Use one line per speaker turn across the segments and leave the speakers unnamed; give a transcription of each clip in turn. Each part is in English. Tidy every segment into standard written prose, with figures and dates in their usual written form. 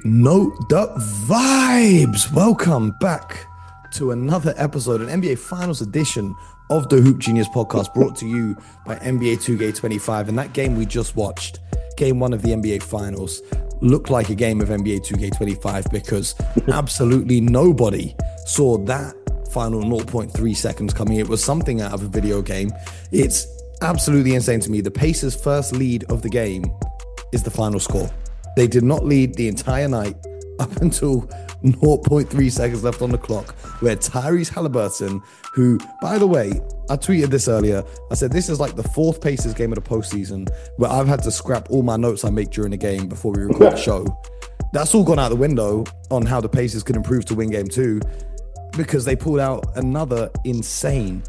Know the vibes. Welcome back to another episode, an NBA Finals edition of the Hoop Genius podcast, brought to you by NBA 2K25. And that game we just watched, game one of the NBA Finals, looked like a game of NBA 2K25 because absolutely nobody saw that final 0.3 seconds coming. It was something out of a video game. It's absolutely insane to me. The Pacers' first lead of the game is the final score. They did not lead the entire night up until 0.3 seconds left on the clock, where Tyrese Haliburton, who, by the way, I tweeted this earlier. I said this is like the fourth Pacers game of the postseason where I've had to scrap all my notes I make during the game before we record the show. That's all gone out the window on how the Pacers could improve to win game two, because they pulled out another insane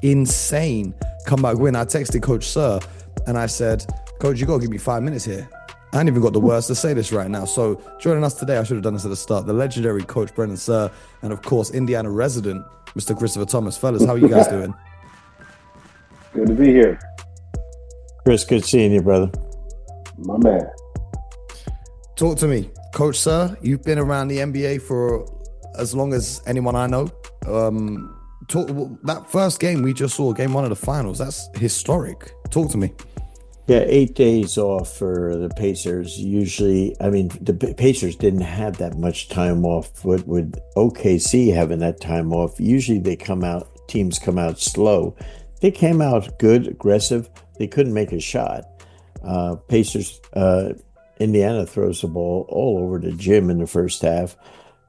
comeback win. I texted Coach Sir and I said, Coach, you got to give me 5 minutes here. I ain't even got the words to say this right now. So joining us today, I should have done this at the start, the legendary Coach Brendan Sir, and of course, Indiana resident, Mr. Christopher Thomas. Fellas, how are you guys doing?
Good to be here.
Chris, good seeing you, brother.
My man.
Talk to me. Coach Sir, you've been around the NBA for as long as anyone I know. That first game we just saw, game one of the finals, that's historic. Talk to me.
Yeah, 8 days off for the Pacers. Usually, I mean, the Pacers didn't have that much time off. With OKC having that time off, usually teams come out slow. They came out good, aggressive. They couldn't make a shot. Pacers, Indiana throws the ball all over the gym in the first half,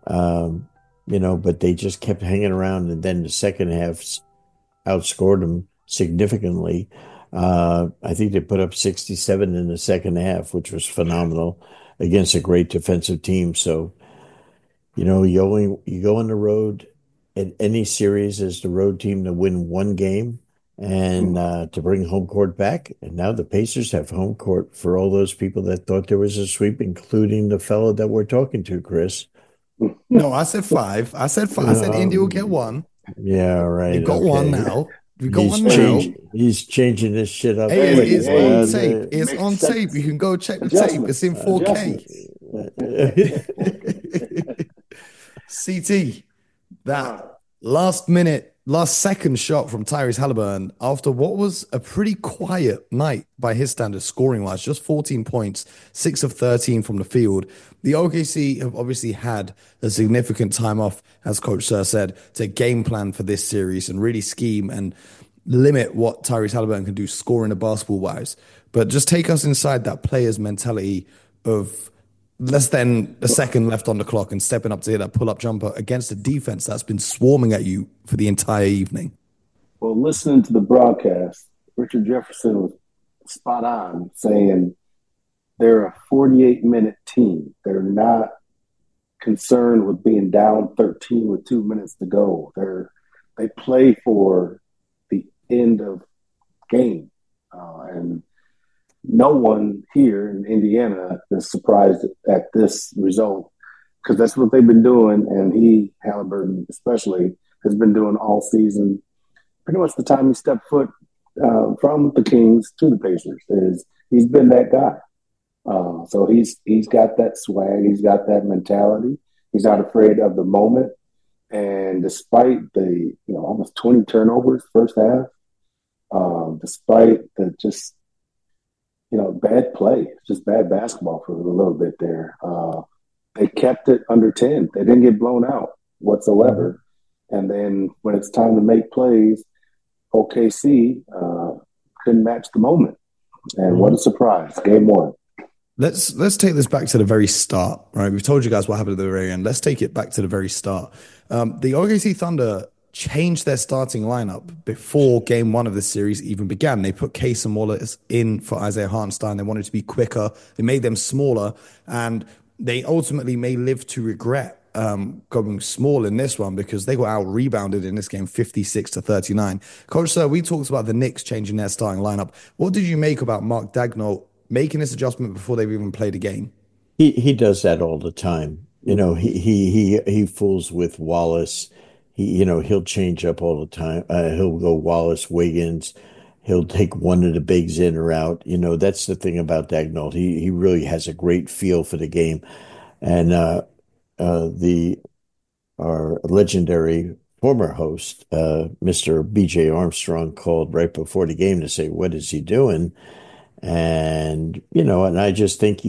but they just kept hanging around. And then the second half outscored them significantly. I think they put up 67 in the second half, which was phenomenal against a great defensive team. So, you go on the road in any series as the road team to win one game and to bring home court back. And now the Pacers have home court for all those people that thought there was a sweep, including the fellow that we're talking to, Chris.
No, I said five. I said Indy will get one.
Yeah, right.
They've got one now. We got one now.
He's changing this shit up.
Hey, it's on tape. It's on tape. You can go check the tape. It's in 4K. CT, that last second shot from Tyrese Haliburton after what was a pretty quiet night by his standards, scoring wise, just 14 points, 6 of 13 from the field. The OKC have obviously had a significant time off, as Coach Sir said, to game plan for this series and really scheme and limit what Tyrese Haliburton can do scoring the basketball wise. But just take us inside that player's mentality of less than a second left on the clock and stepping up to hit that pull-up jumper against a defense that's been swarming at you for the entire evening.
Well, listening to the broadcast, Richard Jefferson was spot on saying they're a 48-minute team. They're not concerned with being down 13 with 2 minutes to go. They play for the end of game. And no one here in Indiana is surprised at this result, because that's what they've been doing. And Haliburton especially, has been doing all season. Pretty much the time he stepped foot from the Kings to the Pacers, he's been that guy. So he's got that swag. He's got that mentality. He's not afraid of the moment. And despite the almost 20 turnovers first half, despite the just bad play, just bad basketball for a little bit there, they kept it under 10. They didn't get blown out whatsoever. And then when it's time to make plays, OKC couldn't match the moment. And what a surprise, game one.
Let's take this back to the very start, right? We've told you guys what happened at the very end. Let's take it back to the very start. The OKC Thunder changed their starting lineup before game one of this series even began. They put Case and Wallace in for Isaiah Hartenstein. They wanted to be quicker. They made them smaller, and they ultimately may live to regret going small in this one, because they got out-rebounded in this game 56-39. Coach Sir, we talked about the Knicks changing their starting lineup. What did you make about Mark Daigneault making this adjustment before they've even played a game?
He does that all the time. He fools with Wallace. He'll change up all the time. He'll go Wallace, Wiggins. He'll take one of the bigs in or out. That's the thing about Daigneault. He really has a great feel for the game. And the our legendary former host, Mr. BJ Armstrong, called right before the game to say, "What is he doing?" And and I just think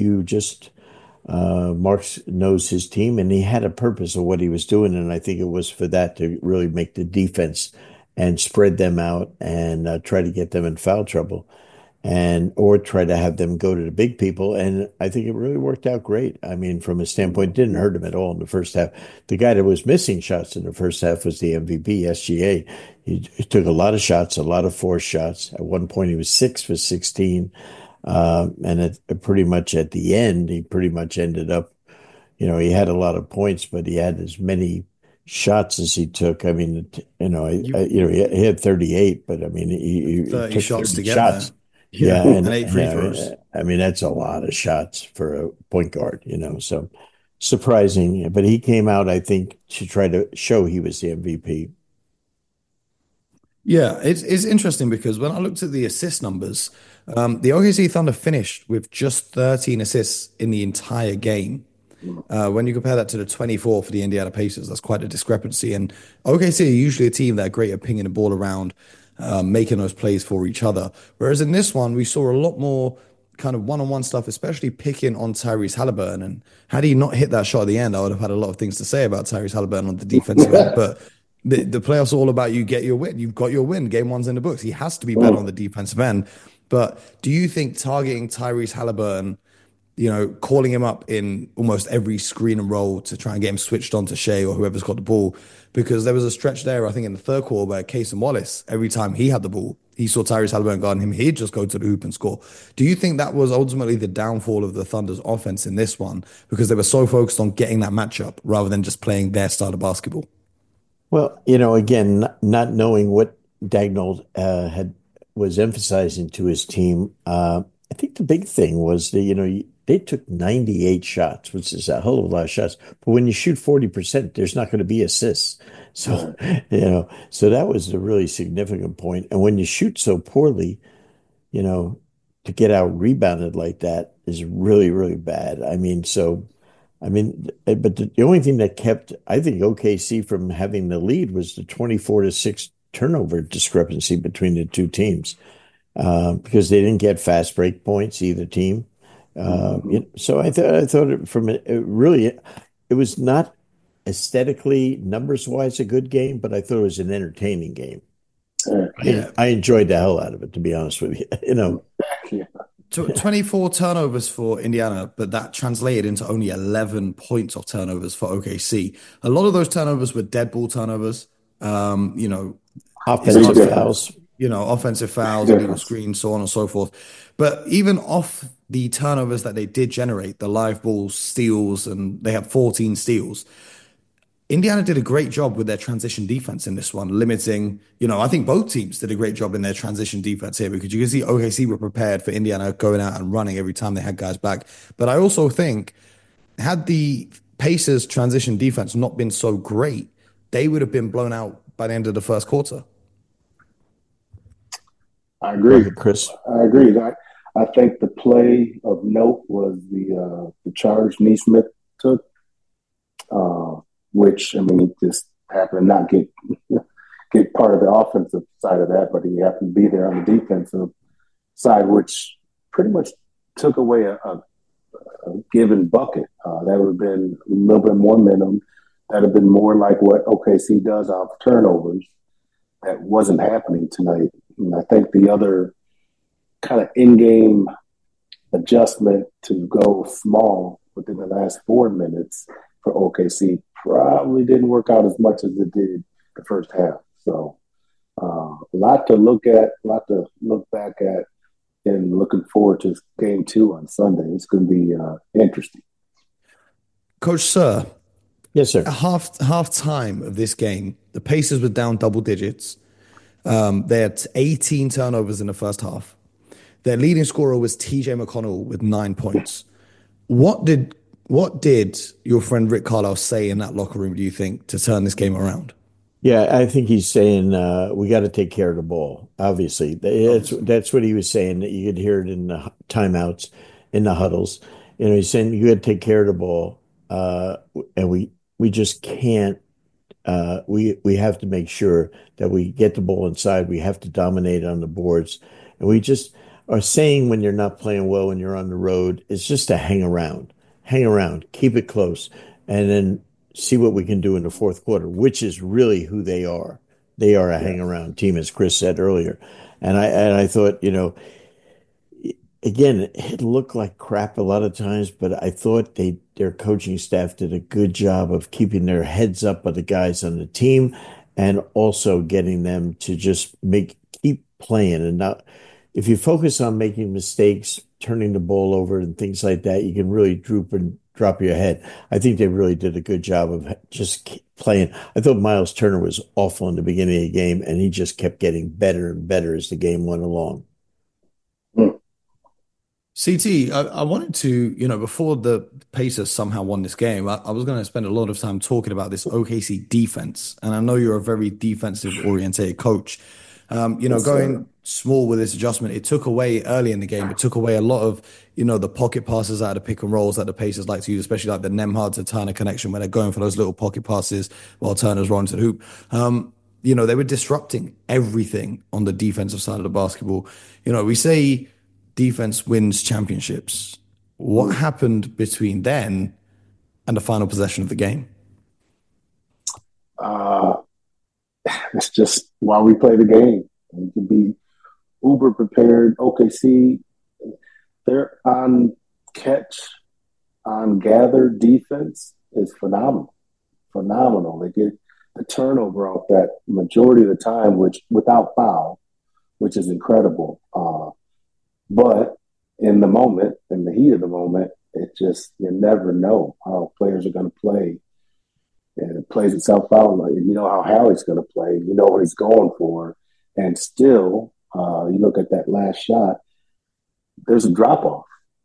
Marks knows his team, and he had a purpose of what he was doing, and I think it was for that to really make the defense and spread them out and try to get them in foul trouble and or try to have them go to the big people. And I think it really worked out great. I mean, from a standpoint, it didn't hurt him at all in the first half. The guy that was missing shots in the first half was the MVP, SGA. He took a lot of shots, a lot of forced shots. At one point, he was 6 for 16. Pretty much at the end, he pretty much ended up, he had a lot of points, but he had as many shots as he took. I mean, he had 38, but I mean, he
30
took
shots
30
to get
shots.
there.
Yeah,
Yeah, and eight free throws.
I mean that's a lot of shots for a point guard, so surprising. But he came out, I think, to try to show he was the MVP.
Yeah, it's interesting because when I looked at the assist numbers, the OKC Thunder finished with just 13 assists in the entire game. When you compare that to the 24 for the Indiana Pacers, that's quite a discrepancy. And OKC are usually a team that are great at pinging the ball around, making those plays for each other. Whereas in this one, we saw a lot more kind of one-on-one stuff, especially picking on Tyrese Halliburton. And had he not hit that shot at the end, I would have had a lot of things to say about Tyrese Halliburton on the defensive end. But the playoffs are all about you get your win. You've got your win. Game one's in the books. He has to be better on the defensive end. But do you think targeting Tyrese Halliburton, calling him up in almost every screen and roll to try and get him switched on to Shea or whoever's got the ball? Because there was a stretch there, I think, in the third quarter where Cason Wallace, every time he had the ball, he saw Tyrese Halliburton guarding him, he'd just go to the hoop and score. Do you think that was ultimately the downfall of the Thunder's offense in this one because they were so focused on getting that matchup rather than just playing their style of basketball?
Well, again, not knowing what Dagnall had was emphasizing to his team, I think the big thing was that they took 98 shots, which is a hell of a lot of shots. But when you shoot 40%, there's not going to be assists. So so that was a really significant point. And when you shoot so poorly, you know, to get out rebounded like that is really, really bad. But the only thing that kept, I think, OKC from having the lead was the 24-6 turnover discrepancy between the two teams because they didn't get fast break points, either team. So I thought it was not aesthetically, numbers wise, a good game, but I thought it was an entertaining game.
Yeah.
I enjoyed the hell out of it, to be honest with you.
Yeah.
24 turnovers for Indiana, but that translated into only 11 points of turnovers for OKC. A lot of those turnovers were dead ball turnovers.
Offensive fouls.
Offensive fouls,
Yeah.
illegal screens, so on and so forth. But even off the turnovers that they did generate, the live ball steals, and they had 14 steals. Indiana did a great job with their transition defense in this one, limiting, I think both teams did a great job in their transition defense here because you can see OKC were prepared for Indiana going out and running every time they had guys back. But I also think had the Pacers transition defense not been so great, they would have been blown out by the end of the first quarter.
I
Go
agree.
ahead, Chris.
I agree. I think the play of note was the charge Neesmith took, which he just happened to not get part of the offensive side of that, but he happened to be there on the defensive side, which pretty much took away a given bucket. That would have been a little bit more minimum. That would have been more like what OKC does off turnovers. That wasn't happening tonight. And I think the other kind of in-game adjustment to go small within the last 4 minutes for OKC probably didn't work out as much as it did the first half. So a lot to look at, a lot to look back at, and looking forward to game 2 on Sunday. It's going to be interesting.
Coach Sir,
Yes, sir.
at half time of this game, the Pacers were down double digits. They had 18 turnovers in the first half. Their leading scorer was TJ McConnell with 9 points. What did your friend Rick Carlisle say in that locker room, do you think, to turn this game around?
Yeah, I think he's saying we got to take care of the ball. Obviously, that's what he was saying. That you could hear it in the timeouts, in the huddles. He's saying you got to take care of the ball. and we just can't. We have to make sure that we get the ball inside. We have to dominate on the boards, and we just are saying when you're not playing well when you're on the road, it's just to hang around, keep it close, and then see what we can do in the fourth quarter, which is really who they are. They are a hang
Yes.
around team, as Chris said earlier, and I thought, again, it looked like crap a lot of times, but I thought their coaching staff did a good job of keeping their heads up of the guys on the team and also getting them to just keep playing and not if you focus on making mistakes, turning the ball over and things like that, you can really droop and drop your head. I think they really did a good job of just keep playing. I thought Miles Turner was awful in the beginning of the game, and he just kept getting better and better as the game went along.
Mm.
CT, I wanted to, before the Pacers somehow won this game, I was going to spend a lot of time talking about this OKC defense. And I know you're a very defensive oriented coach.
Yes, sir.
Going small with this adjustment, it took away early in the game. It took away a lot of, the pocket passes out of pick and rolls that the Pacers like to use, especially like the Nemhard to Turner connection where they're going for those little pocket passes while Turner's rolling to the hoop. They were disrupting everything on the defensive side of the basketball. We say defense wins championships. What
Mm.
happened between then and the final possession of the game?
Uh, it's just why we play the game. We can be uber prepared. OKC, they're on catch, on gather defense is phenomenal. Phenomenal. They get the turnover off that majority of the time, which without foul, which is incredible. But in the moment, in the heat of the moment, it just you never know how players are going to play, and it plays itself out. Like, you know how Hallie's going to play, you know what he's going for, and still, you look at that last shot. There's a drop off,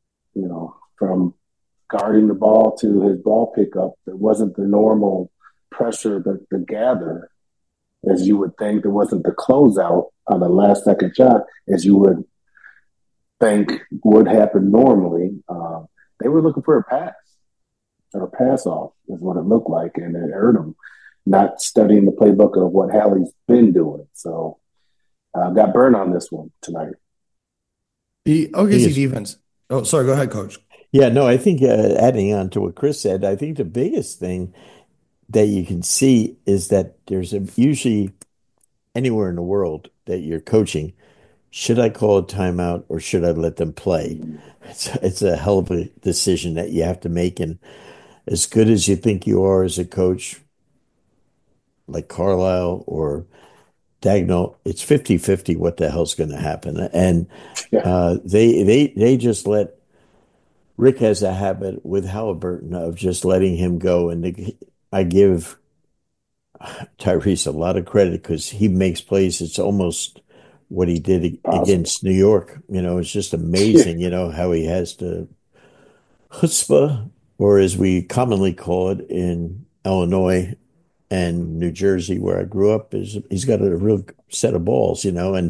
from guarding the ball to his ball pickup. There wasn't the normal pressure, the gather, as you would think. There wasn't the closeout on the last second shot, as you would think would happen normally. They were looking for a pass or a pass off, is what it looked like, and it hurt them. Not studying the playbook of what Hallie's been doing. So got burned on this one tonight.
The
He
OKC
is,
defense. Oh, sorry. Go ahead, coach.
yeah, no, I think adding on to what Chris said, I think the biggest thing that you can see is that usually anywhere in the world that you're coaching, should I call a timeout or should I let them play? It's a hell of a decision that you have to make. And as good as you think you are as a coach, like Carlisle or Dagnall, it's 50-50 what the hell's going to happen. And
Yeah,
they just let Rick has a habit with Halliburton of just letting him go. And I give Tyrese a lot of credit because he makes plays. It's almost what he did
possible.
against New York. It's just
Yeah,
amazing, how he has the chutzpah, or as we commonly call it in Illinois and New Jersey, where I grew up, is he's got a real set of balls, and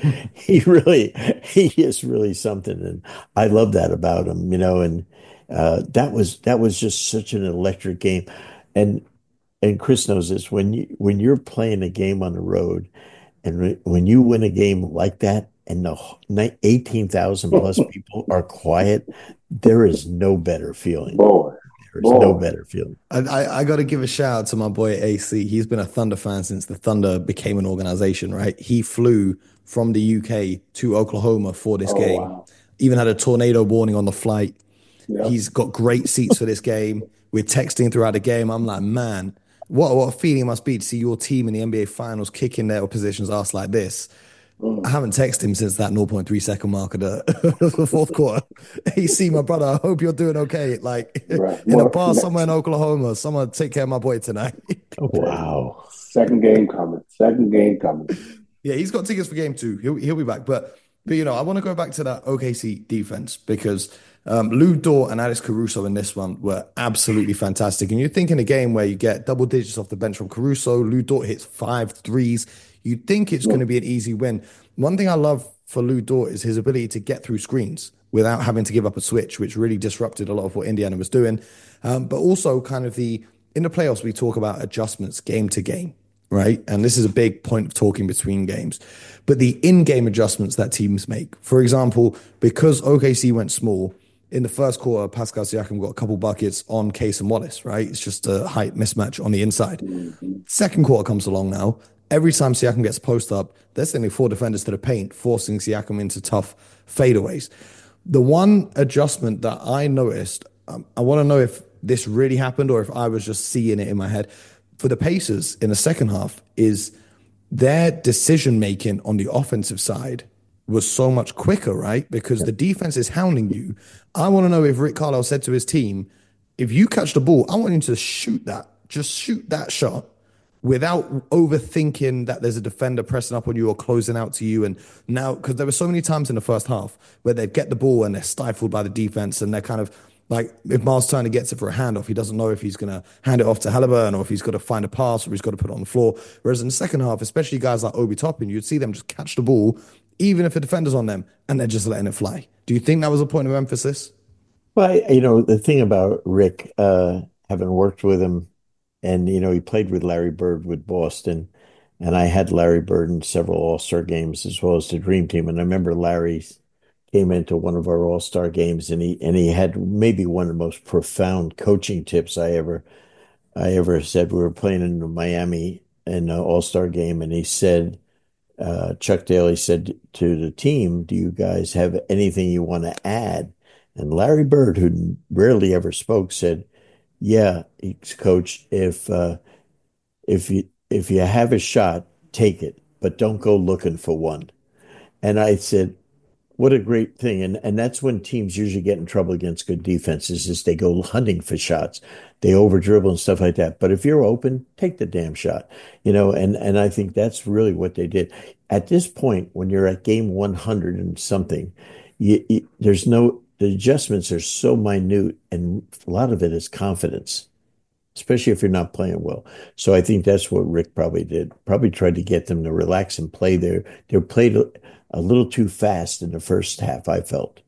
he is really something, and I love that about him, and that was just such an electric game, and Chris knows this when you're playing a game on the road, and when you win a game like that, and the 18,000 plus people are quiet, there is no better feeling.
boy,
There is no
boy.
better feeling.
I got to give a shout out to my boy AC. He's been a Thunder fan since the Thunder became an organization, right? He flew from the UK to Oklahoma for this
Oh
game.
wow.
Even had a tornado warning on the flight.
Yep.
He's got great seats for this game. We're texting throughout the game. I'm like, man, what a feeling it must be to see your team in the NBA Finals kicking their opposition's ass like this. I
Mm.
haven't texted him since that zero point 0.3 second mark of the fourth quarter. Hey, see, my brother, I hope you're doing okay. Like
Right.
in a
Well,
bar somewhere in Oklahoma, someone take care of my boy tonight.
Oh, wow.
second game coming. Second game coming.
Yeah, he's got tickets for game two. He'll be back. But I want to go back to that OKC defense because Lou Dort and Alex Caruso in this one were absolutely fantastic. And you're thinking a game where you get double digits off the bench from Caruso. Lou Dort hits 5 threes. You'd think it's going to be an easy win. One thing I love for Lou Dort is his ability to get through screens without having to give up a switch, which really disrupted a lot of what Indiana was doing. But also kind of in the playoffs, we talk about adjustments game to game, right? And this is a big point of talking between games. But the in-game adjustments that teams make, for example, because OKC went small, in the first quarter, Pascal Siakam got a couple buckets on Case and Wallace, right? It's just a height mismatch on the inside. Second quarter comes along now. Every time Siakam gets post up, they're sending 4 defenders to the paint, forcing Siakam into tough fadeaways. The one adjustment that I noticed, I want to know if this really happened or if I was just seeing it in my head. For the Pacers in the second half, is their decision making on the offensive side was so much quicker, right? Because the defense is hounding you. I want to know if Rick Carlisle said to his team, if you catch the ball, I want you to shoot that. Just shoot that shot without overthinking that there's a defender pressing up on you or closing out to you. And now, because there were so many times in the first half where they'd get the ball and they're stifled by the defense and they're kind of like, if Miles Turner gets it for a handoff, he doesn't know if he's going to hand it off to Halliburton or if he's got to find a pass or he's got to put it on the floor. Whereas in the second half, especially guys like Obi Toppin, you'd see them just catch the ball, even if a defender's on them, and they're just letting it fly. Do you think that was a point of emphasis?
Well, the thing about Rick, having worked with him, and he played with Larry Bird with Boston, and I had Larry Bird in several All-Star games as well as the Dream Team. And I remember Larry came into one of our All-Star games, and he had maybe one of the most profound coaching tips I ever said. We were playing in Miami in an All-Star game, and he said, Chuck Daly said to the team, "Do you guys have anything you want to add?" And Larry Bird, who rarely ever spoke, said, "Yeah, coach, if you have a shot, take it, but don't go looking for one." And I said, what a great thing. And that's when teams usually get in trouble against good defenses is they go hunting for shots. They over dribble and stuff like that. But if you're open, take the damn shot. And I think that's really what they did. At this point, when you're at game 100 and something, the adjustments are so minute, and a lot of it is confidence, especially if you're not playing well. So I think that's what Rick probably did. Probably tried to get them to relax and play there. They played a little too fast in the first half, I felt.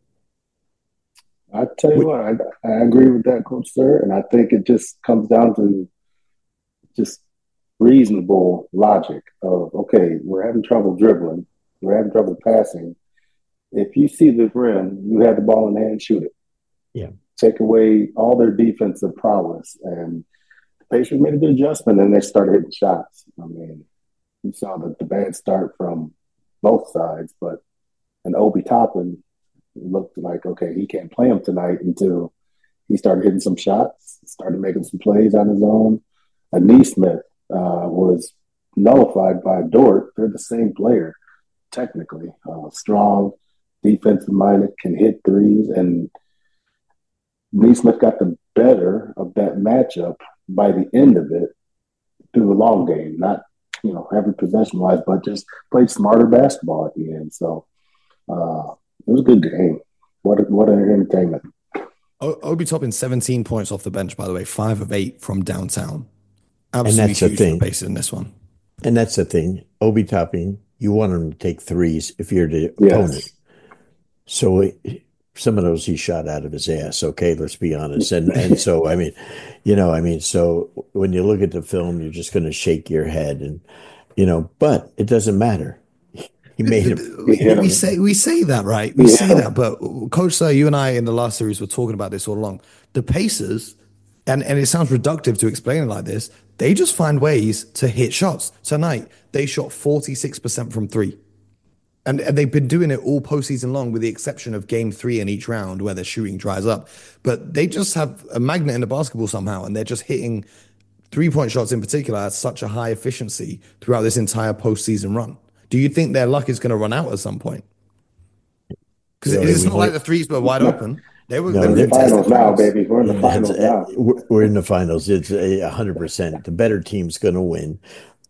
I tell you what, I agree with that, Coach Sir, and I think it just comes down to just reasonable logic of, okay, we're having trouble dribbling, we're having trouble passing. If you see the rim, you have the ball in hand, shoot it.
Yeah.
Take away all their defensive prowess. And the Pacers made a good adjustment, and they started hitting shots. I mean, you saw the bad start from both sides, but an Obi Toppin looked like, okay, he can't play him tonight until he started hitting some shots, started making some plays on his own. Neesmith was nullified by Dort. They're the same player, technically. Strong, defensive minded, can hit threes, and Neesmith got the better of that matchup by the end of it through the long game, not every possession wise, but just played smarter basketball at the end. So it was a good game. What an entertainment.
Obi Toppin, 17 points off the bench, by the way, 5 of 8 from downtown.
Absolutely, and that's huge the thing.
Base in this one.
And that's the thing. Obi Toppin, you want him to take threes if you're the opponent. So some of those he shot out of his ass. Okay, let's be honest. And so so when you look at the film, you're just going to shake your head, and but it doesn't matter. He made him.
We say that, right? We say that, but Coach Sir, you and I in the last series were talking about this all along. The Pacers, and it sounds reductive to explain it like this, they just find ways to hit shots. Tonight, they shot 46% from three. And they've been doing it all postseason long, with the exception of game 3 in each round where their shooting dries up. But they just have a magnet in the basketball somehow, and they're just hitting 3-point shots in particular at such a high efficiency throughout this entire postseason run. Do you think their luck is going to run out at some point? Because it's not like the threes were wide open.
We're in the finals now, baby. We're in the finals now.
We're in the finals. It's 100%. The better team's going to win.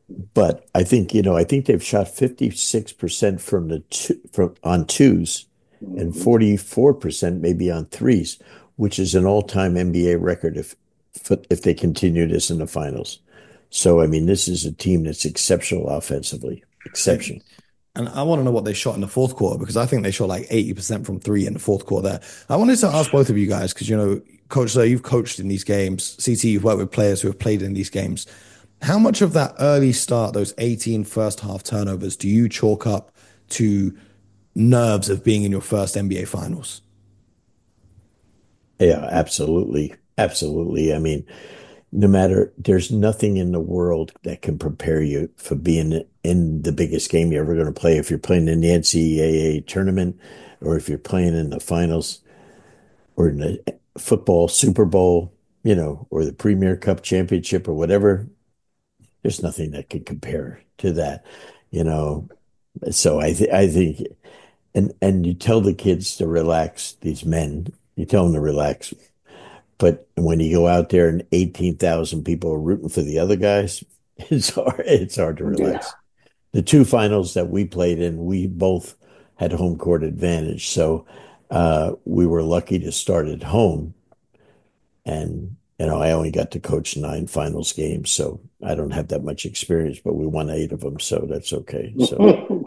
But I think they've shot 56% on twos, and 44% maybe on threes, which is an all-time NBA record if they continue this in the finals. So, I mean, this is a team that's exceptional offensively. Exceptional.
And I want to know what they shot in the fourth quarter because I think they shot like 80% from three in the fourth quarter there. I wanted to ask both of you guys because, Coach, so you've coached in these games. CT, you've worked with players who have played in these games. How much of that early start, those 18 first half turnovers, do you chalk up to nerves of being in your first NBA finals?
Yeah, absolutely. Absolutely. I mean, there's nothing in the world that can prepare you for being in the biggest game you're ever going to play. If you're playing in the NCAA tournament, or if you're playing in the finals, or in the football Super Bowl, or the Premier Cup championship, or whatever, there's nothing that can compare to that, So I think, and you tell the kids to relax. These men, you tell them to relax. But when you go out there and 18,000 people are rooting for the other guys, it's hard to relax. Yeah. The two finals that we played in, we both had home court advantage. So we were lucky to start at home. And, I only got to coach 9 finals games, so I don't have that much experience, but we won 8 of them, so that's okay. So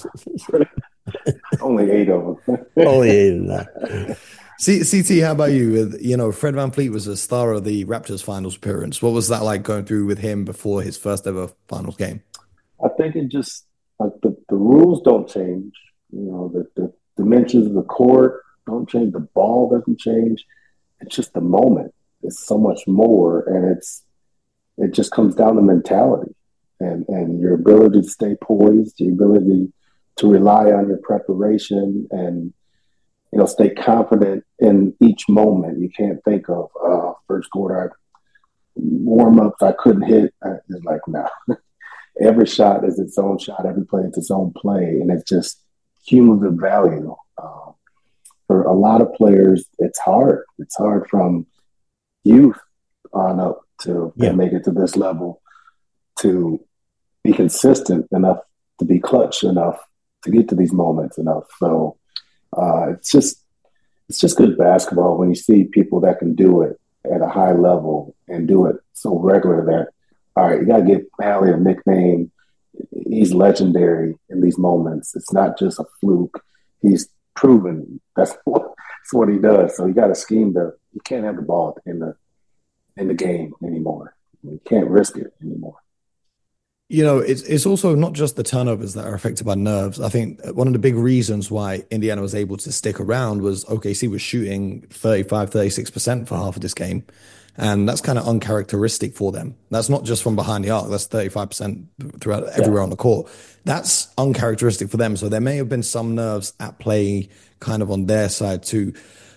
only 8 of them.
Only 8 of them.
CT, how about you? Fred VanVleet was a star of the Raptors finals appearance. What was that like going through with him before his first ever finals game?
I think it just the rules don't change. The dimensions of the court don't change. The ball doesn't change. It's just the moment. It's so much more, and it just comes down to mentality and your ability to stay poised, your ability to rely on your preparation and stay confident in each moment. You can't think of first quarter warm-ups I couldn't hit. It's like, no. Every shot is its own shot. Every play is its own play. And it's just cumulative value. For a lot of players, it's hard. It's hard from youth on up to make it to this level to be consistent enough, to be clutch enough, to get to these moments enough. So it's just good basketball when you see people that can do it at a high level and do it so regular that, all right, you got to give Mally a nickname. He's legendary in these moments. It's not just a fluke. He's proven that's what he does. So you got to scheme you can't have the ball in the game anymore. You can't risk it anymore.
It's also not just the turnovers that are affected by nerves. I think one of the big reasons why Indiana was able to stick around was OKC was shooting 35, 36% for half of this game. And that's kind of uncharacteristic for them. That's not just from behind the arc. That's 35% throughout everywhere on the court. That's uncharacteristic for them. So there may have been some nerves at play kind of on their side too.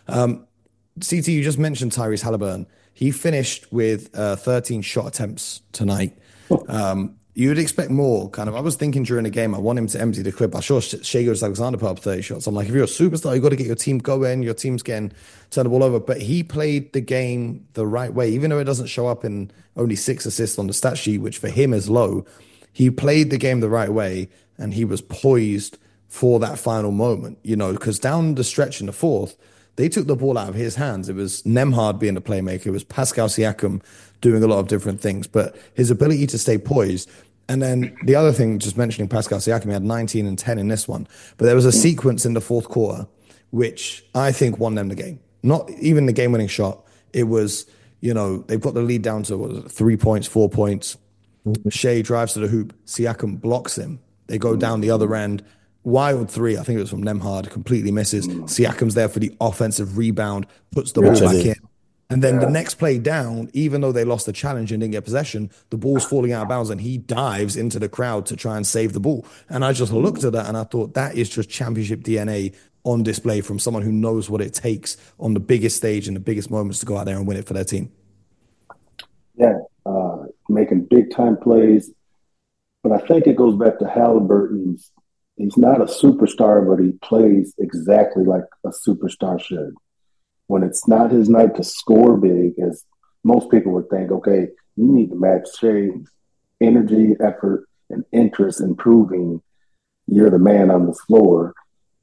CT, you just mentioned Tyrese Halliburton. He finished with 13 shot attempts tonight. You would expect more. I was thinking during the game, I want him to empty the clip. I saw Shai Gilgeous-Alexander put up 30 shots. I'm like, if you're a superstar, you got to get your team going. Your team's getting turned the ball over. But he played the game the right way, even though it doesn't show up in only 6 assists on the stat sheet, which for him is low. He played the game the right way, and he was poised for that final moment, because down the stretch in the fourth, they took the ball out of his hands. It was Nembhard being the playmaker. It was Pascal Siakam doing a lot of different things, but his ability to stay poised. And then the other thing, just mentioning Pascal Siakam, he had 19 and 10 in this one, but there was a sequence in the fourth quarter, which I think won them the game. Not even the game-winning shot. It was, they've got the lead down to 3 points, 4 points. Shai drives to the hoop. Siakam blocks him. They go down the other end. Wild 3, I think it was from Nembhard, completely misses. Siakam's there for the offensive rebound, puts the ball back in. And then the next play down, even though they lost the challenge and didn't get possession, the ball's falling out of bounds and he dives into the crowd to try and save the ball. And I just looked at that and I thought that is just championship DNA on display from someone who knows what it takes on the biggest stage and the biggest moments to go out there and win it for their team.
Yeah, making big-time plays. But I think it goes back to Halliburton's. He's not a superstar, but he plays exactly like a superstar should. When it's not his night to score big, as most people would think, okay, you need to match Shai's energy, effort, and interest in proving you're the man on the floor.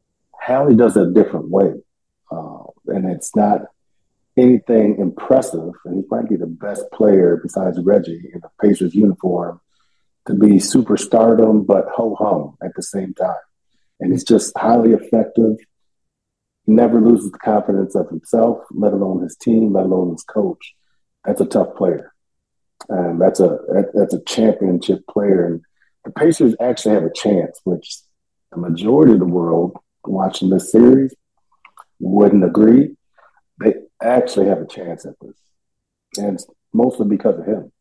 Hallie does it a different way. And it's not anything impressive. And he might be the best player besides Reggie in the Pacers uniform to be superstardom, but ho-hum at the same time. And he's just highly effective. He never loses the confidence of himself, let alone his team, let alone his coach. That's a tough player. And that's a championship player. And the Pacers actually have a chance, which the majority of the world watching this series wouldn't agree. They actually have a chance at this. And it's mostly because of him.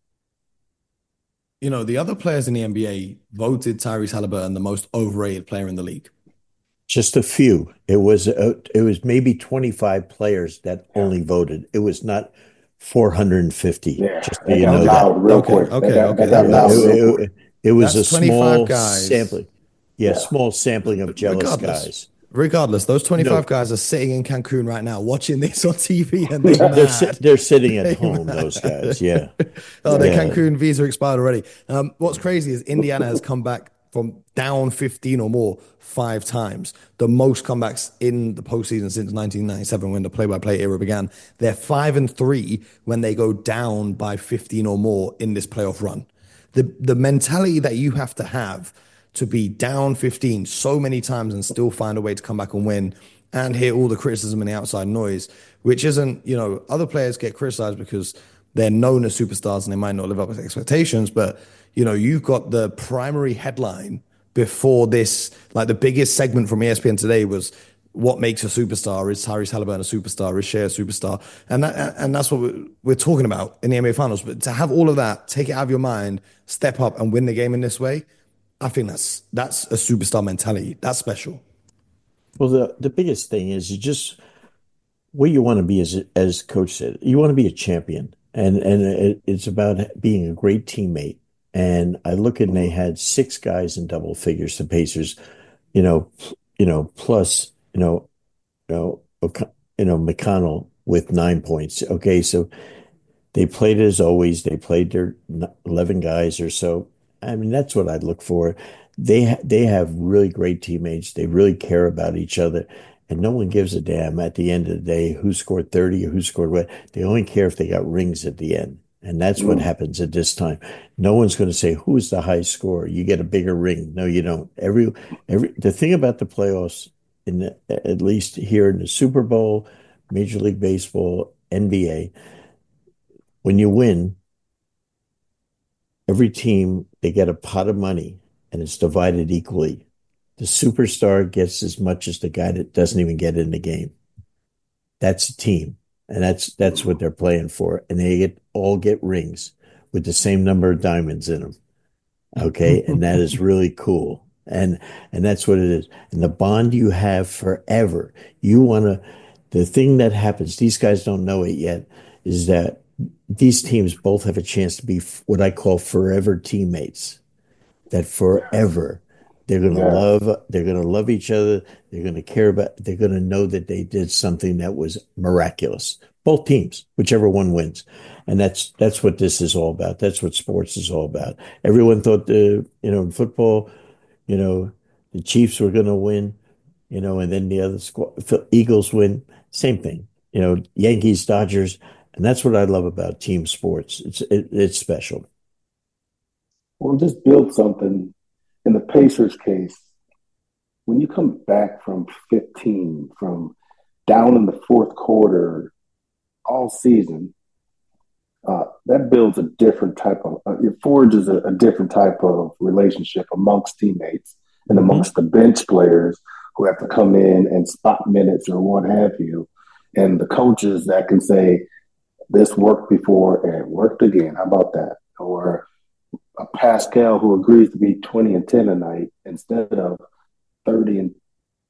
You know, the other players in the NBA voted Tyrese Halliburton the most overrated player in the league.
Just a few. It was maybe 25 players that only voted. It was not 450.
Yeah,
just so
that
you
got
know
loud
that.
real quick.
Okay.
That got loud real quick.
It was
That's
a
25
small
guys.
sampling. Yeah,
Yeah.
small sampling of jealous guys.
Regardless, those 25
No.
guys are sitting in Cancun right now watching this on TV and they're
They're sitting at
They're
home,
mad.
those guys. Yeah.
Oh, their
Yeah.
Cancun visa expired already. What's crazy is Indiana has come back from down 15 or more 5 times. The most comebacks in the postseason since 1997 when the play-by-play era began. They're 5-3 when they go down by 15 or more in this playoff run. The mentality that you have to be down 15 so many times and still find a way to come back and win and hear all the criticism and the outside noise, which isn't, you know, other players get criticized because they're known as superstars and they might not live up to expectations. But, you know, you've got the primary headline before this, like the biggest segment from ESPN today was what makes a superstar. Is Tyrese Halliburton a superstar? Is Shea a superstar? And that's what we're talking about in the NBA Finals. But to have all of that, take it out of your mind, step up and win the game in this way, I think that's a superstar mentality. That's special.
Well, the biggest thing is you just what you want to be as Coach said. You want to be a champion, and it's about being a great teammate. And I look and they had 6 guys in double figures. The Pacers, plus McConnell with 9 points. Okay, so they played as always. They played their 11 guys or so. I mean, that's what I'd look for. They have really great teammates. They really care about each other, and no one gives a damn at the end of the day who scored 30 or who scored what. They only care if they got rings at the end, and that's what happens at this time. No one's going to say who's the high scorer. You get a bigger ring. No, you don't. The thing about the playoffs, at least here in the Super Bowl, Major League Baseball, NBA, when you win, every team, they get a pot of money and it's divided equally. The superstar gets as much as the guy that doesn't even get in the game. That's a team. And that's what they're playing for. And they all get rings with the same number of diamonds in them. Okay. And that is really cool. And that's what it is. And the bond you have forever, the thing that happens, these guys don't know it yet, is that these teams both have a chance to be what I call forever teammates. That forever they're going to love each other. They're going to care about, they're going to know that they did something that was miraculous. Both teams, whichever one wins. And that's what this is all about. That's what sports is all about. Everyone thought in football, the Chiefs were going to win, and then the other Eagles win. Same thing, Yankees, Dodgers. And that's what I love about team sports. It's special.
Well, just build something. In the Pacers case, when you come back from 15, from down in the fourth quarter all season, that builds a different type of, it forges a different type of relationship amongst teammates and amongst the bench players who have to come in and spot minutes or what have you. And the coaches that can say, this worked before and it worked again. How about that? Or a Pascal who agrees to be 20 and 10 a night instead of 30 and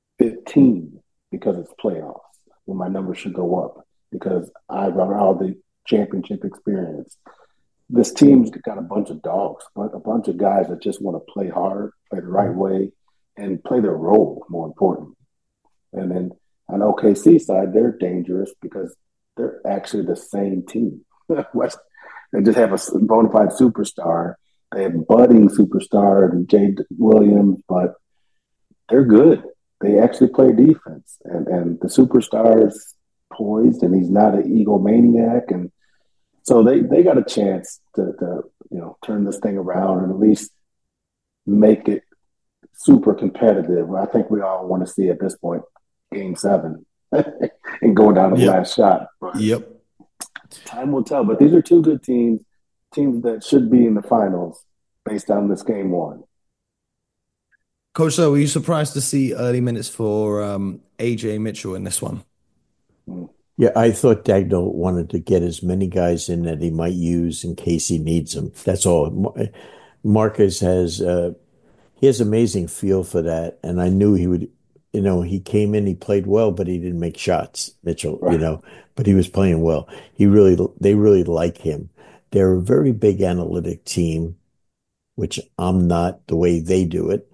15 because it's playoffs when my numbers should go up because I run all the championship experience. This team's got a bunch of dogs, a bunch of guys that just want to play hard, play the right way, and play their role, more important. And then on OKC side, they're dangerous because they're actually the same team. They just have a bona fide superstar. They have budding superstar and Jay Williams, but they're good. they actually play defense, and the superstar's poised, and he's not an egomaniac, and so they got a chance to turn this thing around and at least make it super competitive. I think we all want to see at this point Game 7 and going down to the last shot. But
yep.
Time will tell. But these are two good teams that should be in the finals based on this Game 1.
Coach, so were you surprised to see early minutes for AJ Mitchell in this one?
Yeah, I thought Dagnall wanted to get as many guys in that he might use in case he needs them. That's all. Marcus has he has amazing feel for that, and I knew he would. He came in, he played well, but he didn't make shots, Mitchell.
Right.
But he was playing well. They really like him. They're a very big analytic team, which I'm not the way they do it.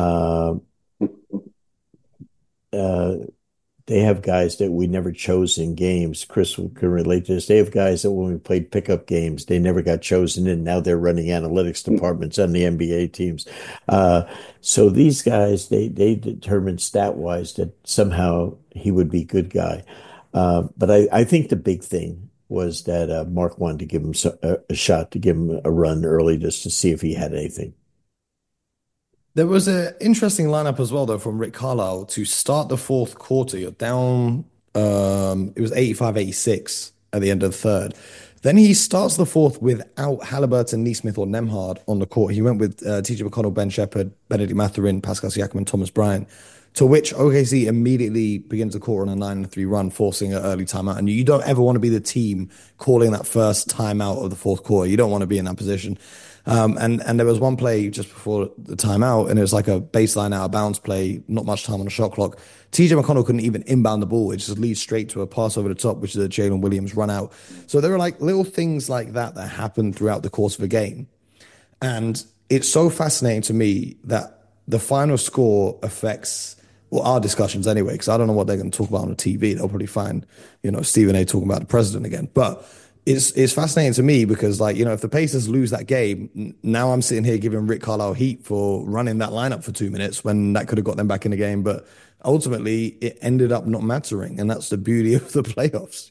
They have guys that we never chose in games. Chris can relate to this. They have guys that when we played pickup games, they never got chosen in. Now they're running analytics departments on the NBA teams. So these guys, they determined stat-wise that somehow he would be a good guy. But I think the big thing was that Mark wanted to give him a shot, to give him a run early just to see if he had anything.
There was an interesting lineup as well, though, from Rick Carlisle to start the fourth quarter. You're down, it was 85-86 at the end of the third. Then he starts the fourth without Halliburton, Nesmith, or Nembhard on the court. He went with TJ McConnell, Ben Shepherd, Benedict Mathurin, Pascal Siakam, and Thomas Bryant, to which OKC immediately begins the quarter on a 9-3 run, forcing an early timeout. And you don't ever want to be the team calling that first timeout of the fourth quarter. You don't want to be in that position. And there was one play just before the timeout, and it was like a baseline out of bounds play, not much time on the shot clock. TJ McConnell couldn't even inbound the ball. It just leads straight to a pass over the top, which is a Jalen Williams run out. So there are like little things like that happen throughout the course of a game. And it's so fascinating to me that the final score affects, well, our discussions anyway, because I don't know what they're going to talk about on the TV. They'll probably find, Stephen A talking about the president again. But it's fascinating to me because, if the Pacers lose that game, now I'm sitting here giving Rick Carlisle heat for running that lineup for 2 minutes when that could have got them back in the game. But ultimately, it ended up not mattering. And that's the beauty of the playoffs,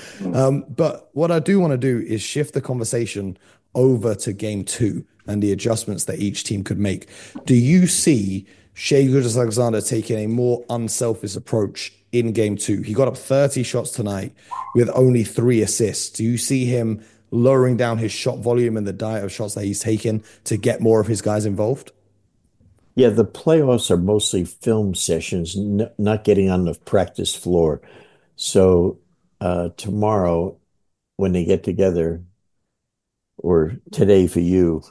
But what I do want to do is shift the conversation over to Game 2 and the adjustments that each team could make. Do you see Shai Gilgeous-Alexander taking a more unselfish approach in Game 2? He got up 30 shots tonight with only 3 assists. Do you see him lowering down his shot volume and the diet of shots that he's taken to get more of his guys involved?
Yeah, the playoffs are mostly film sessions, not getting on the practice floor. So tomorrow, when they get together, or today for you,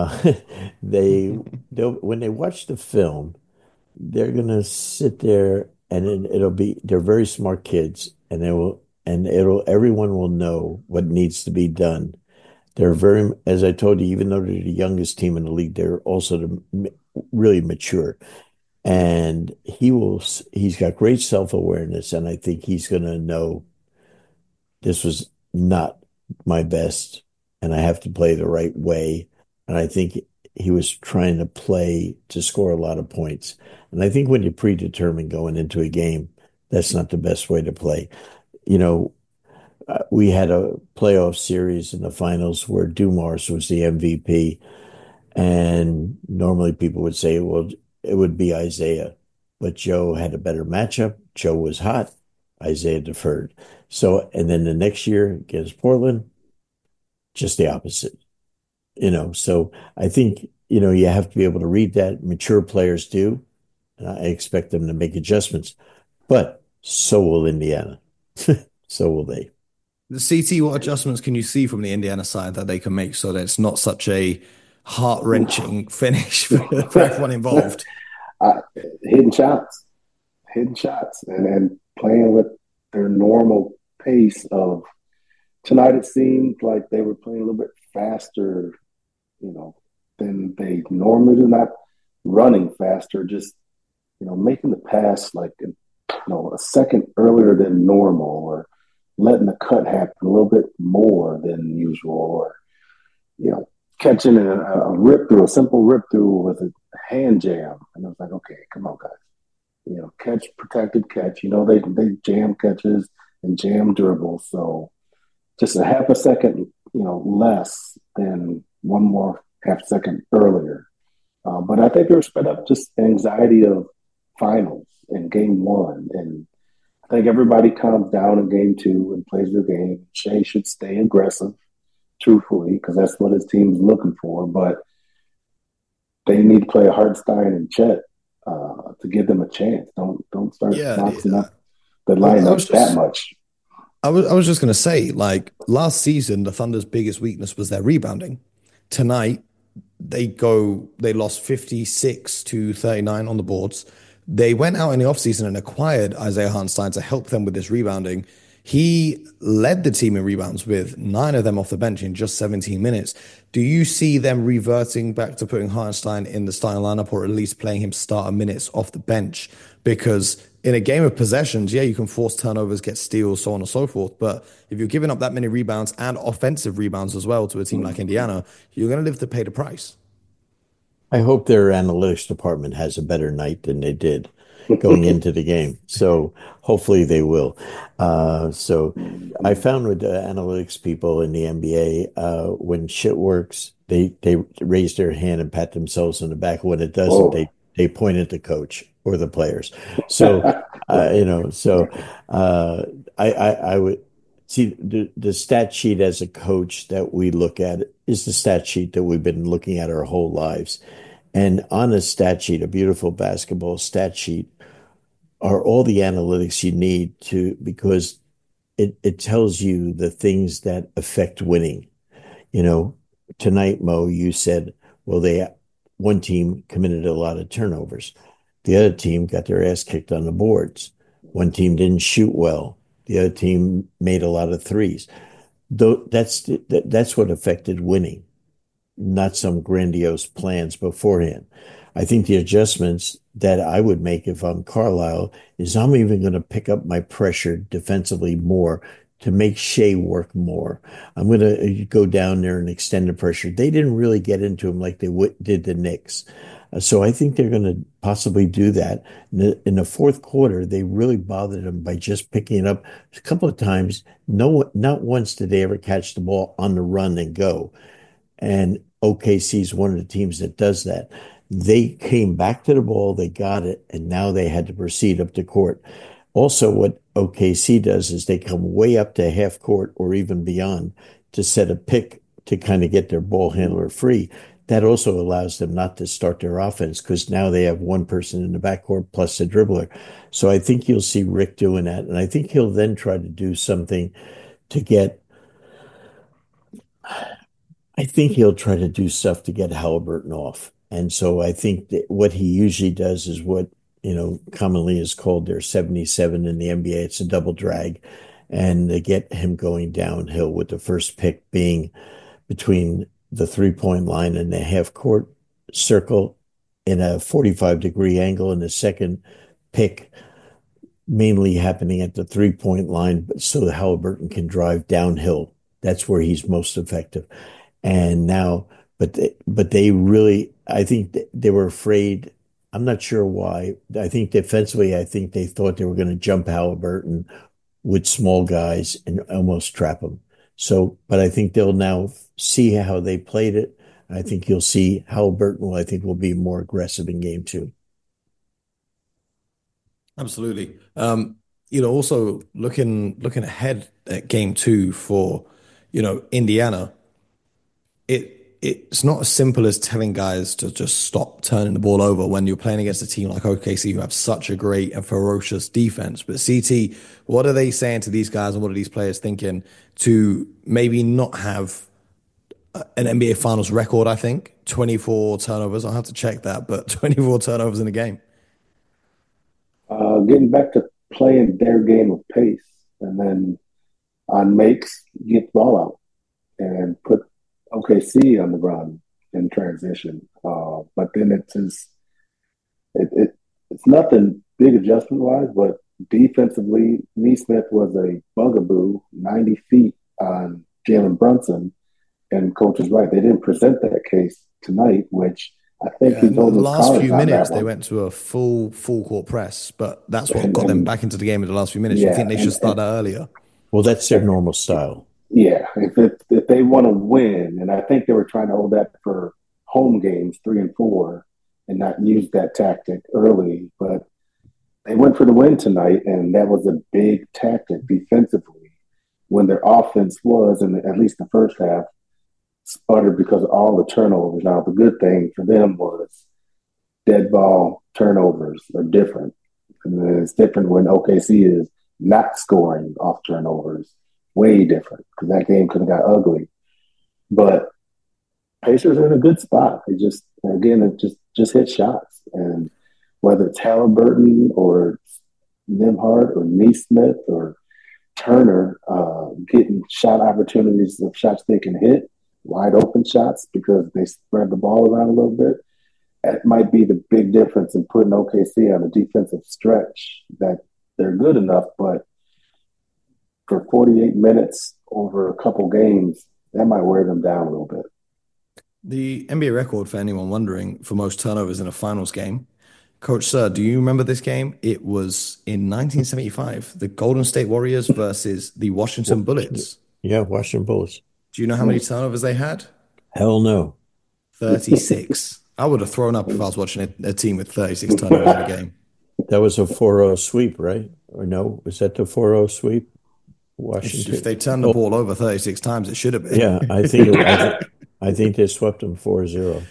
when they watch the film, they're gonna sit there and they're very smart kids, and everyone will know what needs to be done. They're very, as I told you, even though they're the youngest team in the league, they're also really mature. And he's got great self-awareness, and I think he's gonna know this was not my best, and I have to play the right way. And I think he was trying to play to score a lot of points. And I think when you're predetermined going into a game, that's not the best way to play. We had a playoff series in the finals where Dumars was the MVP. And normally people would say, well, it would be Isaiah. But Joe had a better matchup. Joe was hot. Isaiah deferred. So, and then the next year against Portland, just the opposite. So I think, you have to be able to read that. Mature players do. And I expect them to make adjustments. But so will Indiana. So will they.
The CT, what adjustments can you see from the Indiana side that they can make so that it's not such a heart-wrenching finish for everyone involved?
Hidden shots, and playing with their normal pace of tonight. It seemed like they were playing a little bit faster, than they normally do. Not running faster, just making the pass like a second earlier than normal, or letting the cut happen a little bit more than usual, or catching a rip through, a simple rip through with a hand jam. And I was like, okay, come on, guys. catch, protected catch. They jam catches and jam dribbles. So just a half a second, less than one more half second earlier. But I think they were sped up just anxiety of finals and game one. And I think everybody calms down in game two and plays their game. Shea should stay aggressive, truthfully, because that's what his team's looking for. But they need to play Hartenstein and Chet to give them a chance. Don't start boxing up the lineup that much.
I was just going to say, like, last season, the Thunder's biggest weakness was their rebounding. Tonight, they lost 56-39 on the boards. They went out in the offseason and acquired Isaiah Hartenstein to help them with this rebounding. He led the team in rebounds with 9 of them off the bench in just 17 minutes. Do you see them reverting back to putting Hartenstein in the starting lineup, or at least playing him starter minutes off the bench? Because in a game of possessions, you can force turnovers, get steals, so on and so forth. But if you're giving up that many rebounds and offensive rebounds as well to a team like Indiana, you're going to live to pay the price.
I hope their analytics department has a better night than they did going into the game. So hopefully they will. So I found with the analytics people in the NBA, when shit works, they raise their hand and pat themselves on the back. When it doesn't, they point at the coach or the players. So, I would see the stat sheet as a coach that we look at is the stat sheet that we've been looking at our whole lives. And on a stat sheet, a beautiful basketball stat sheet, are all the analytics you need because it tells you the things that affect winning. Tonight, Mo, you said, well, one team committed a lot of turnovers. The other team got their ass kicked on the boards. One team didn't shoot well. The other team made a lot of threes. That's what affected winning, not some grandiose plans beforehand. I think the adjustments that I would make if I'm Carlisle is I'm even going to pick up my pressure defensively more to make Shea work more. I'm going to go down there and extend the pressure. They didn't really get into him like they did the Knicks. So I think they're going to possibly do that. In the fourth quarter, they really bothered him by just picking it up a couple of times. Not once did they ever catch the ball on the run and go. And OKC is one of the teams that does that. They came back to the ball, they got it, and now they had to proceed up the court. Also, what OKC does is they come way up to half court or even beyond to set a pick to kind of get their ball handler free. That also allows them not to start their offense because now they have one person in the backcourt plus a dribbler. So I think you'll see Rick doing that. And I think he'll then try to do something to get I think he'll try to do stuff to get Halliburton off. And so I think that what he usually does is what, commonly is called their 77 in the NBA. It's a double drag. And they get him going downhill with the first pick being between the 3-point line and the half court circle in a 45-degree angle, and the second pick mainly happening at the 3-point line so that Halliburton can drive downhill. That's where he's most effective. And now, but they really, I think they were afraid. I'm not sure why. I think defensively, they thought they were going to jump Halliburton with small guys and almost trap him. So, but I think they'll now see how they played it. I think you'll see Halliburton will be more aggressive in game two.
Absolutely. Also looking ahead at game two for, Indiana, it's not as simple as telling guys to just stop turning the ball over when you're playing against a team like OKC who have such a great and ferocious defense. But CT, what are they saying to these guys, and what are these players thinking to maybe not have an NBA Finals record? I think 24 turnovers. I'll have to check that, but 24 turnovers in a game.
Getting back to playing their game of pace, and then on makes, get the ball out and put OKC on the run in transition. But then it's nothing big adjustment wise, but defensively, Nesmith was a bugaboo, 90 feet on Jalen Brunson, and coach is right. They didn't present that case tonight, which I think
Yeah,
he
in the
told his
last
cards
few
on that
minutes they
one.
went to a full court press, but that's what got them
And
back into the game in the last few minutes. You
yeah,
think they should start that earlier?
Well, that's their normal style.
yeah, if they want to win, and I think they were trying to hold that for home games 3 and 4, and not use that tactic early, but they went for the win tonight, and that was a big tactic defensively. When their offense was, in at least the first half, sputtered because of all the turnovers. Now, the good thing for them was dead ball turnovers are different. And it's different when OKC is not scoring off turnovers. Way different because that game could have got ugly. But Pacers are in a good spot. It just hit shots, and whether it's Halliburton or Nimhart or Neesmith or Turner getting shot opportunities of shots they can hit, wide open shots because they spread the ball around a little bit. That might be the big difference in putting OKC on a defensive stretch that they're good enough, but for 48 minutes over a couple games, that might wear them down a little bit.
The NBA record, for anyone wondering, for most turnovers in a finals game. Coach Sir, do you remember this game? It was in 1975, the Golden State Warriors versus the Washington Bullets.
Yeah, Washington Bullets.
Do you know how many turnovers they had?
Hell no.
36. I would have thrown up if I was watching a team with 36 turnovers in a game.
That was a 4-0 sweep, right? Or no? Was that the 4-0 sweep? Washington.
If they turned the ball over 36 times, it should have been.
Yeah, I think they swept them 4-0.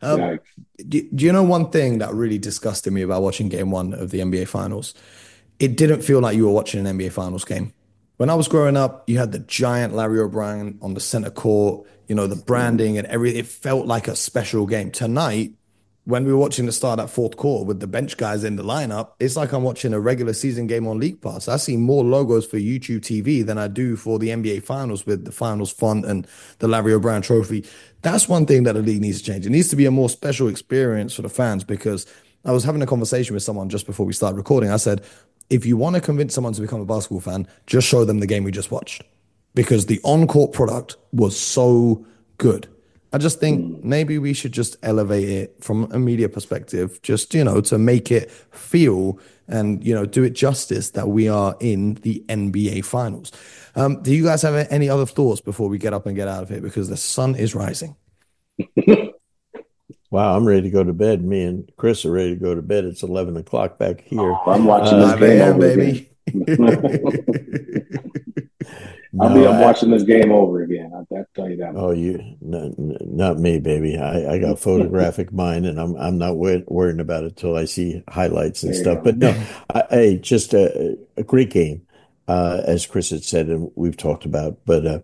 Do you know one thing that really disgusted me about watching game one of the NBA Finals? It didn't feel like you were watching an NBA Finals game. When I was growing up, you had the giant Larry O'Brien on the center court, the branding and everything. It felt like a special game. Tonight, when we were watching the start of that fourth quarter with the bench guys in the lineup, it's like I'm watching a regular season game on League Pass. I see more logos for YouTube TV than I do for the NBA Finals with the Finals font and the Larry O'Brien trophy. That's one thing that the league needs to change. It needs to be a more special experience for the fans because I was having a conversation with someone just before we started recording. I said, if you want to convince someone to become a basketball fan, just show them the game we just watched because the on-court product was so good. I just think maybe we should just elevate it from a media perspective, just, to make it feel and, do it justice that we are in the NBA Finals. Do you guys have any other thoughts before we get up and get out of here? Because the sun is rising.
Wow, I'm ready to go to bed. Me and Chris are ready to go to bed. It's 11 o'clock back here.
I'm watching this game over baby. I'm watching this game over again. I'll tell you that.
Oh, not me, baby. I got photographic mind, and I'm not worrying about it till I see highlights and stuff. But no, just a great game, as Chris had said, and we've talked about. But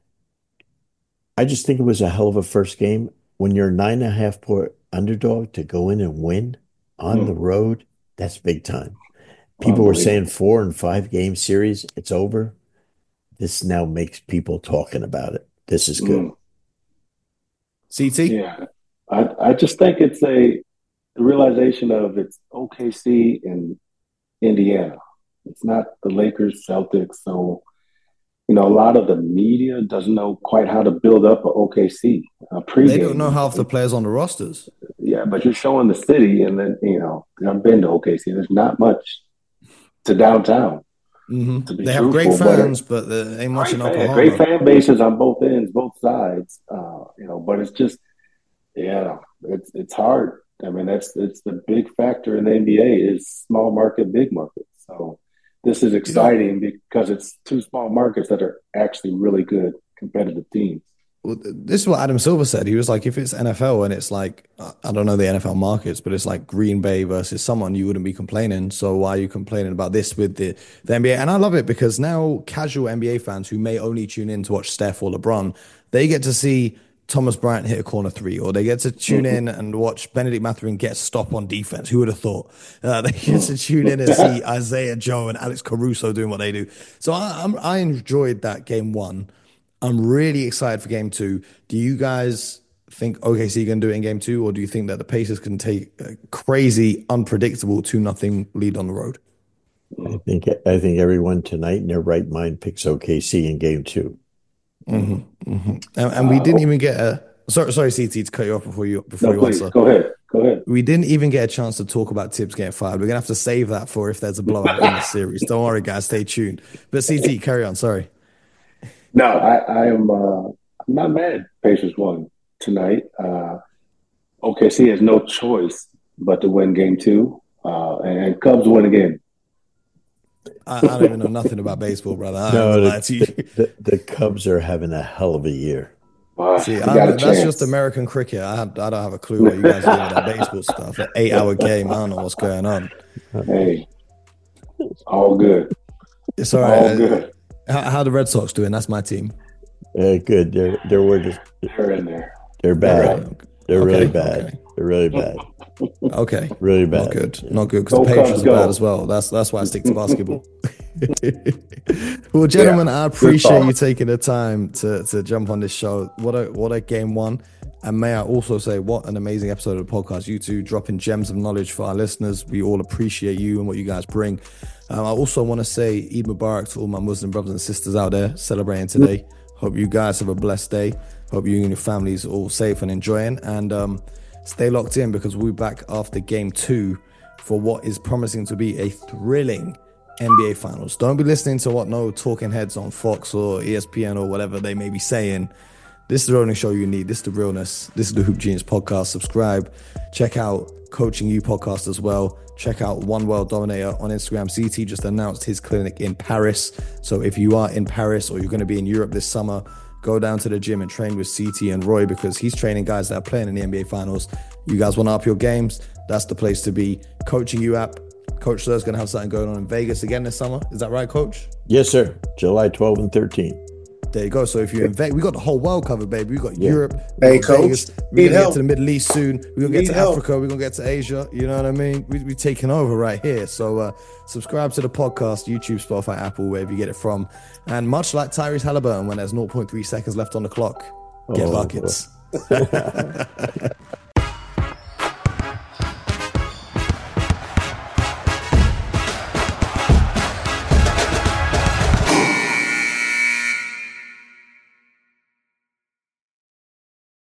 I just think it was a hell of a first game. When you're a 9.5-point underdog to go in and win on the road, that's big time. People were saying 4 and 5 game series, it's over. This now makes people talking about it. This is good.
CT?
Yeah. I just think it's the realization of it's OKC and Indiana. It's not the Lakers, Celtics. So, a lot of the media doesn't know quite how to build up an OKC.
They don't know half the players on the rosters.
Yeah, but you're showing the city, and then, I've been to OKC. There's not much to downtown.
Mm-hmm. They have great fans, but there ain't much in Oklahoma.
Great fan bases on both ends, both sides. But it's just, it's hard. I mean, it's the big factor in the NBA is small market, big market. So this is exciting because it's two small markets that are actually really good competitive teams.
Well, this is what Adam Silver said. He was like, if it's NFL and it's like, I don't know the NFL markets, but it's like Green Bay versus someone, you wouldn't be complaining. So why are you complaining about this with the NBA? And I love it because now casual NBA fans who may only tune in to watch Steph or LeBron, they get to see Thomas Bryant hit a corner three, or they get to tune in and watch Benedict Mathurin get a stop on defense. Who would have thought? They get to tune in and see Isaiah Joe and Alex Caruso doing what they do. So I enjoyed that game one. I'm really excited for game two. Do you guys think OKC can do it in game two, or do you think that the Pacers can take a crazy, unpredictable 2-0 lead on the road?
I think everyone tonight in their right mind picks OKC in game two.
Mm-hmm, mm-hmm. And we didn't even get Sorry, CT, to cut you off before you
please,
answer.
go ahead.
We didn't even get a chance to talk about Tibbs getting fired. We're gonna have to save that for if there's a blowout in the series. Don't worry, guys. Stay tuned. But CT, carry on. Sorry.
No, I am I'm not mad. Pacers won tonight. OKC has no choice but to win game 2. And Cubs win again.
I don't even know nothing about baseball, brother. I
No,
don't lie to you.
the Cubs are having a hell of a year.
See,
You got a
that's
chance.
just American cricket. I don't have a clue what you guys are doing with that baseball stuff. An 8-hour game. I don't know what's going on.
Hey, all good.
It's all
All
right.
good.
How the Red Sox doing? That's my team.
Good.
They're in there.
They're bad.
Right.
They're really
Okay,
bad.
okay.
They're really bad.
Okay.
Really
Not
bad.
good. Not good because
Go
the Patriots
Cubs,
are
go.
bad as well. That's why I stick to basketball. Well, gentlemen,
Yeah,
I appreciate
good
you taking the time to jump on this show. What a game one. And may I also say, what an amazing episode of the podcast. You two dropping gems of knowledge for our listeners. We all appreciate you and what you guys bring. I also want to say Eid Mubarak to all my Muslim brothers and sisters out there celebrating today. Hope you guys have a blessed day. Hope you and your families are all safe and enjoying. And stay locked in because we'll be back after game 2 for what is promising to be a thrilling NBA Finals. Don't be listening to what no talking heads on Fox or ESPN or whatever they may be saying. This is the only show you need. This is the realness. This is the Hoop Genius podcast. Subscribe. Check out Coaching You podcast as well. Check out One World Dominator on Instagram. CT just announced his clinic in Paris. So if you are in Paris or you're going to be in Europe this summer, go down to the gym and train with CT and Roy because he's training guys that are playing in the NBA Finals. You guys want to up your games? That's the place to be. Coaching You app. Coach Sir's going to have something going on in Vegas again this summer. Is that right, Coach?
Yes, sir. July 12 and 13.
There you go. So if you're in Vegas, we got the whole world covered, baby. We got Europe.
Hey,
we got
Coach,
Vegas. We're
need
going to get
help.
to the Middle East soon. We're going to get
Need
to
help.
Africa. We're going to get to Asia. You know what I mean? We're taking over right here. So subscribe to the podcast, YouTube, Spotify, Apple, wherever you get it from. And much like Tyrese Halliburton, when there's 0.3 seconds left on the clock, get
Oh,
buckets.